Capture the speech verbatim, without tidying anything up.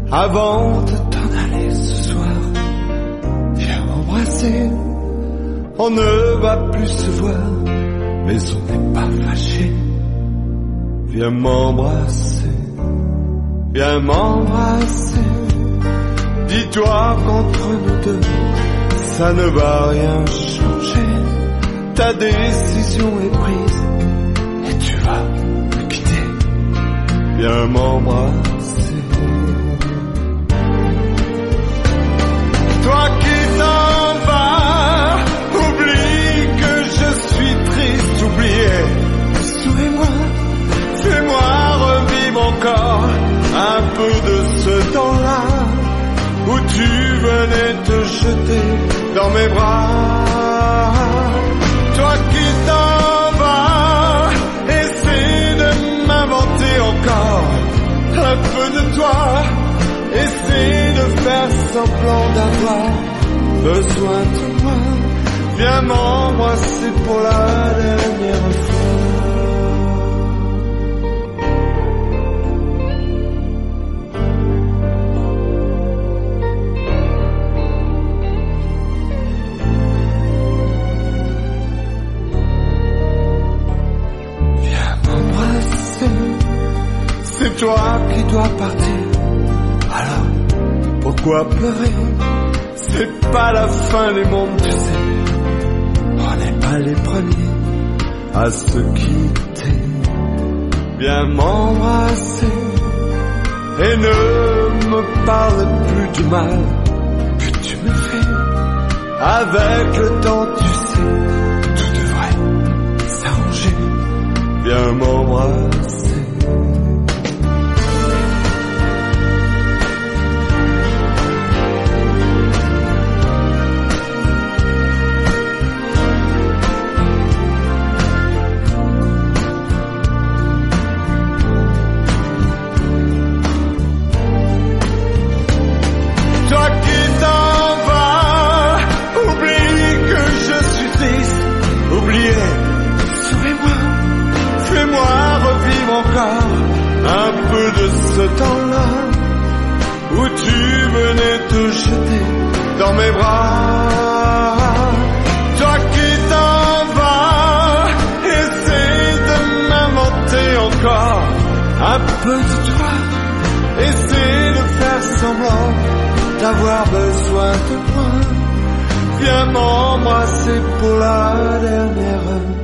avant de t'en aller ce soir. Viens m'embrasser, on ne va plus se voir, mais on n'est pas fâchés. Viens m'embrasser, viens m'embrasser. Dis-toi qu'entre nous deux, ça ne va rien changer. Ta décision est prise et tu vas me quitter. Viens m'embrasser. Toi qui t'en vas, oublie que je suis triste, oubliez. Souris-moi, fais-moi revivre encore un peu de ce temps-là où tu venais te jeter dans mes bras. Toi qui t'en vas, essaie de m'inventer encore un peu de toi. Essaie de faire semblant d'avoir besoin de moi. Viens m'embrasser pour la dernière fois. C'est toi qui dois partir, alors pourquoi pleurer? C'est pas la fin du monde, tu sais. On n'est pas les premiers à se quitter. Viens m'embrasser et ne me parle plus du mal que tu me fais. Avec le temps, tu sais, tout devrait s'arranger. Viens m'embrasser. Un peu de ce temps-là où tu venais te jeter dans mes bras. Toi qui t'en vas, essaie de m'inventer encore un peu de toi. Essaie de faire semblant d'avoir besoin de moi. Viens m'embrasser pour la dernière